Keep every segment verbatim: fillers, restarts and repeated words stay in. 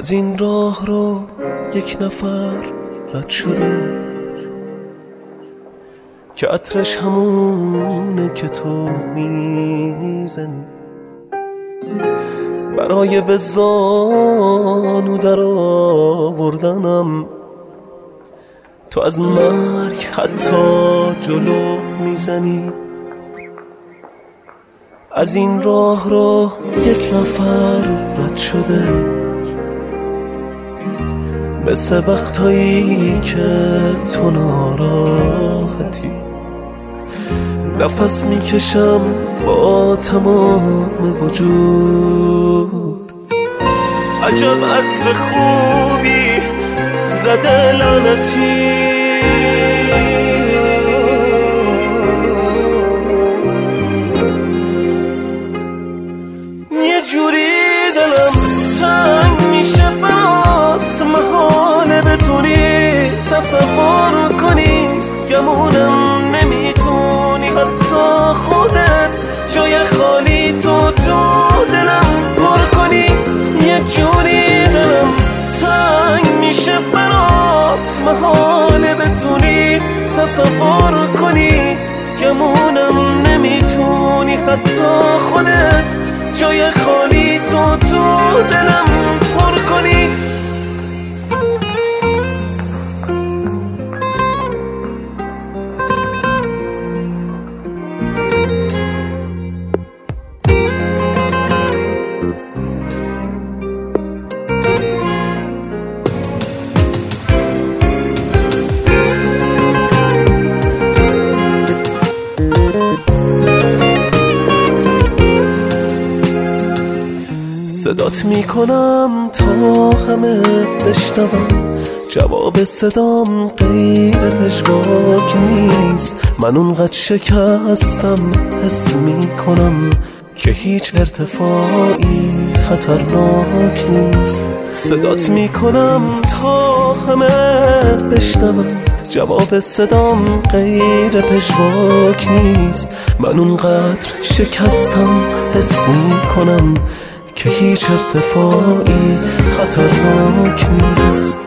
از این راه رو یک نفر رد شده که عطرش همونه که تو میزنی، برای به زانو در آوردنم تو از مرگ حتی جلو میزنی. از این راه رو یک نفر رد شده، مثل وقتایی که تو ناراحتی، نفس میکشم با تمام وجود. عجب عطر خوبی زده لعنتی، یه جوری دلم تنگ میشه برات، محاله بتونی تصور کنی، گمونم نمیتونی حتی خودت جای خالی تو تو دلم پر کنی. یه جوری دلم تنگ میشه برات، محاله بتونی تصور کنی، گمونم نمیتونی حتی خودت جای خالی تو تو دلم پر کنی. صدات میکنم تا همه بشنوم، جواب صدام غیر پژواک نیست. من اونقدر شکستم حس میکنم که هیچ ارتفاعی خطرناک نیست. صدات میکنم تا همه بشنوم، جواب صدام غیر پژواک نیست. من اونقدر شکستم حس میکنم که هیچ ارتفاعی خطرناک نیست.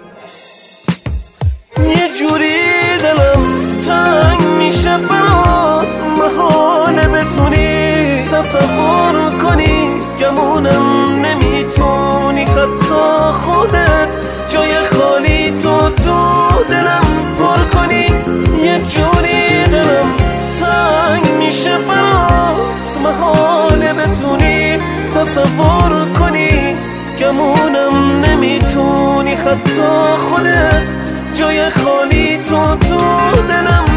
یه جوری دلم تنگ میشه برات، محاله بتونی تصور کنی، گمونم نمیتونی حتی خودت جای خالی تو تو دلم پر کنی. یه جوری دلم تنگ میشه برات، محاله بتونی تصور کنی، گمونم نمیتونی حتی خودت جای خالی تو تو دلم